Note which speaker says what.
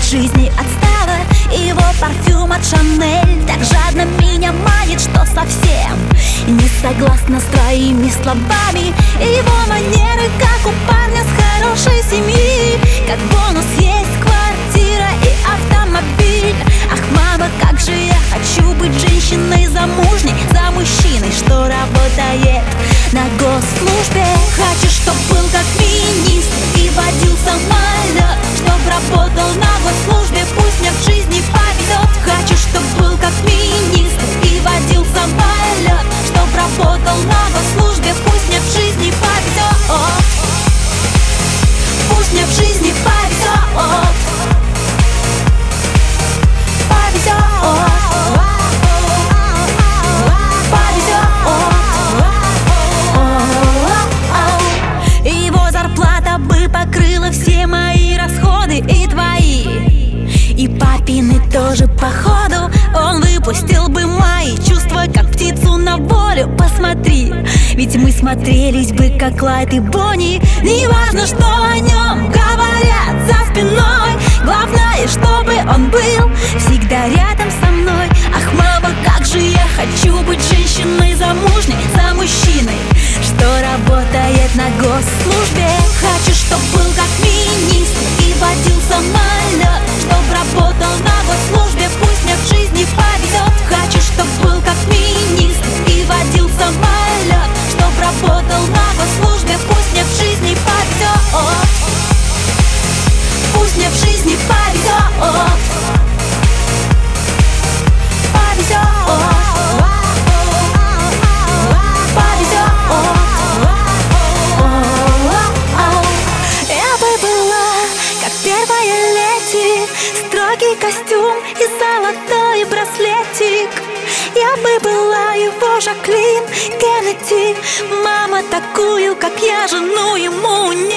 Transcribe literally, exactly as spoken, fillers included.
Speaker 1: жизни отстала. Его парфюм от Шанель так жадно меня манит, что совсем не согласна с твоими словами. Его манеры, как у парня с хорошей семьи. Как бонус есть квартира и автомобиль. Ах, мама, как же я хочу быть женщиной замужней, за мужчиной, что работает на госслужбе. Хочу, чтоб был как министр и водил самолет, чтоб работал на госслужбе, пусть мне в жизни повезет. Хочу, чтоб был как министр и водил самолет, чтоб работал на госслужбе, пусть мне в жизни повезет. Пусть мне в жизни повезет. Покрыла все мои расходы и твои, и папины тоже походу. Он выпустил бы мои чувства, как птицу на волю. Посмотри, ведь мы смотрелись бы, как Клайд и Бонни. Не важно, что о нем говорят за спиной, главное, чтобы он был всегда рядом со мной. Ах, мама, как же я хочу быть женщиной замужней, за мужчиной, что работает на госслужбе. Хочу, чтоб был как министр и водил самолет, чтоб работал на госслужбе, пусть мне в жизни повезет. Хочу, чтоб был как министр и водил самолет, чтоб работал на госслужбе, пусть мне в жизни повезет. Пусть мне в жизни повезет. Строгий костюм и золотой браслетик. Я бы была его Жаклин Кеннеди. Мама, такую, как я, жену ему